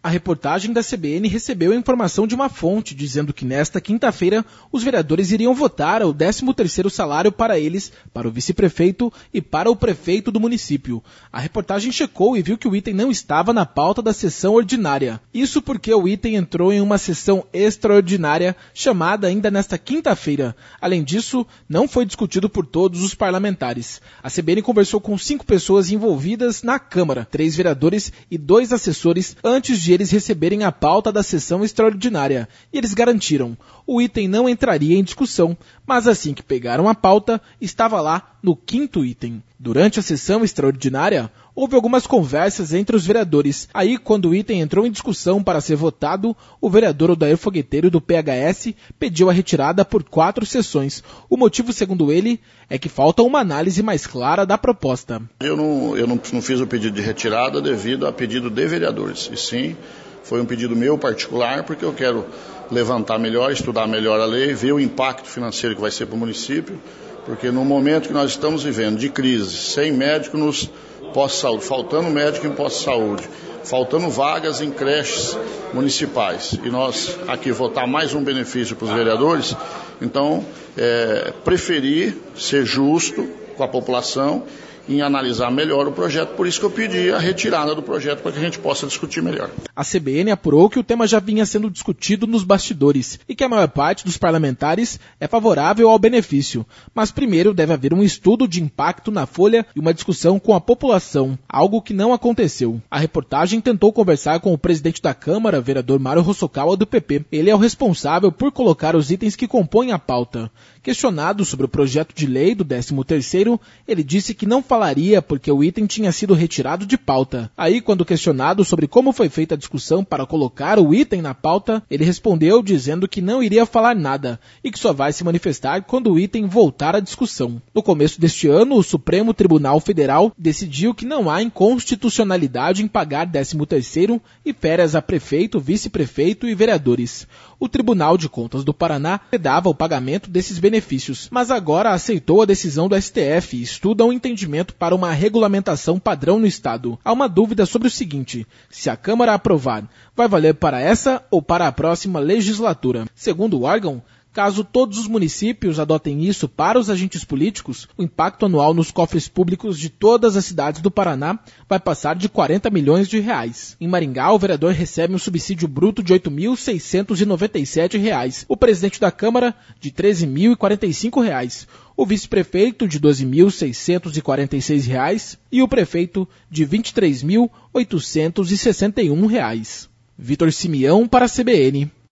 A reportagem da CBN recebeu a informação de uma fonte dizendo que nesta quinta-feira os vereadores iriam votar o 13º salário para eles, para o vice-prefeito e para o prefeito do município. A reportagem checou e viu que o item não estava na pauta da sessão ordinária. Isso porque o item entrou em uma sessão extraordinária chamada ainda nesta quinta-feira. Além disso, não foi discutido por todos os parlamentares. A CBN conversou com 5 pessoas envolvidas na Câmara, 3 vereadores e 2 assessores, antes de eles receberem a pauta da sessão extraordinária. E eles garantiram, o item não entraria em discussão, mas assim que pegaram a pauta, estava lá no 5º item. Durante a sessão extraordinária, houve algumas conversas entre os vereadores. Aí, quando o item entrou em discussão para ser votado, o vereador Odair Fogueteiro, do PHS, pediu a retirada por 4 sessões. O motivo, segundo ele, é que falta uma análise mais clara da proposta. Eu não fiz o pedido de retirada devido a pedido de vereadores, e sim, foi um pedido meu particular, porque eu quero levantar melhor, estudar melhor a lei, ver o impacto financeiro que vai ser para o município, porque no momento que nós estamos vivendo de crise, sem médico nos pós-saúde, faltando médico em pós-saúde, faltando vagas em creches municipais, e nós aqui votar mais um benefício para os vereadores, então preferi ser justo com a população em analisar melhor o projeto, por isso que eu pedi a retirada do projeto para que a gente possa discutir melhor. A CBN apurou que o tema já vinha sendo discutido nos bastidores e que a maior parte dos parlamentares é favorável ao benefício, mas primeiro deve haver um estudo de impacto na folha e uma discussão com a população, algo que não aconteceu. A reportagem tentou conversar com o presidente da Câmara, vereador Mário Hosokawa, do PP. Ele é o responsável por colocar os itens que compõem a pauta. Questionado sobre o projeto de lei do 13º, ele disse que não falaria porque o item tinha sido retirado de pauta. Aí, quando questionado sobre como foi feita a discussão para colocar o item na pauta, ele respondeu dizendo que não iria falar nada e que só vai se manifestar quando o item voltar à discussão. No começo deste ano, o Supremo Tribunal Federal decidiu que não há inconstitucionalidade em pagar 13º e férias a prefeito, vice-prefeito e vereadores. O Tribunal de Contas do Paraná vedava o pagamento desses benefícios, mas agora aceitou a decisão do STF e estuda um entendimento para uma regulamentação padrão no Estado. Há uma dúvida sobre o seguinte: se a Câmara aprovar, vai valer para essa ou para a próxima legislatura? Segundo o órgão, caso todos os municípios adotem isso para os agentes políticos, o impacto anual nos cofres públicos de todas as cidades do Paraná vai passar de 40 milhões de reais. Em Maringá, o vereador recebe um subsídio bruto de R$ 8.697, o presidente da Câmara de R$ 13.045, o vice-prefeito de R$ 12.646 e o prefeito de R$ 23.861. Vitor Simeão para a CBN.